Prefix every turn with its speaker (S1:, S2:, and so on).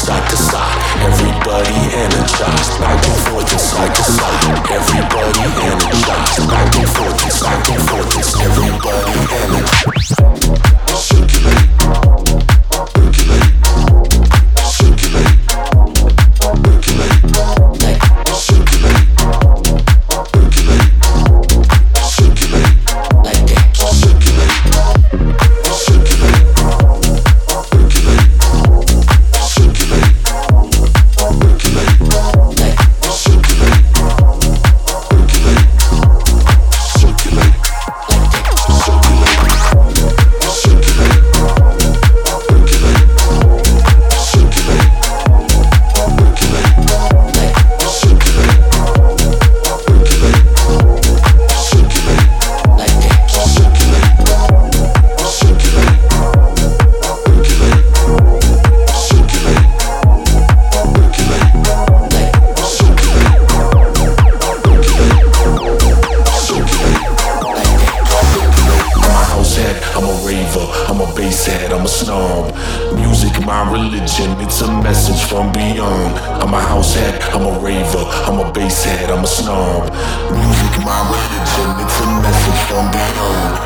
S1: side to side. Everybody energized, back and forth and side to side. Everybody energized, back and forth and back and forth. Everybody energized. Circulate, percolate, circulate, percolate, circulate, percolate, circulate, like that. Circulate, circulate, percolate, circulate, percolate, like circulate, percolate, circulate, like that. Circulate, circulate, percolate, circulate, percolate, like circulate, percolate, circulate, like that. Circulate, circulate, percolate, circulate, percolate, like circulate, percolate, circulate, like that. I'm a house head, I'm a raver, I'm a bass head, I'm a snob. Music my religion, it's a message from beyond. I'm a house head, I'm a raver, I'm a bass head, I'm a snob. Music my religion, it's a message from beyond.